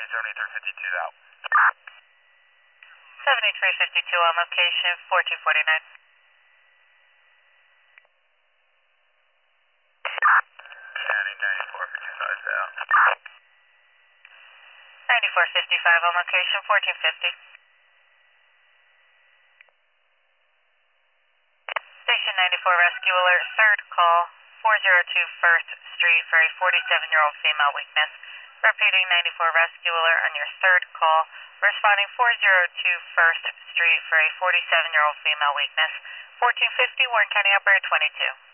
7352 out. 7352 on location, 1449. County 9455 out. 9455 on location, 1450. Station 94 rescue alert, third call, 402 First Street for a 47-year-old female weakness. Repeating 94 rescue alert on your third call, responding 402 First Street for a 47-year-old female weakness. 1450, Warren County Operator 22.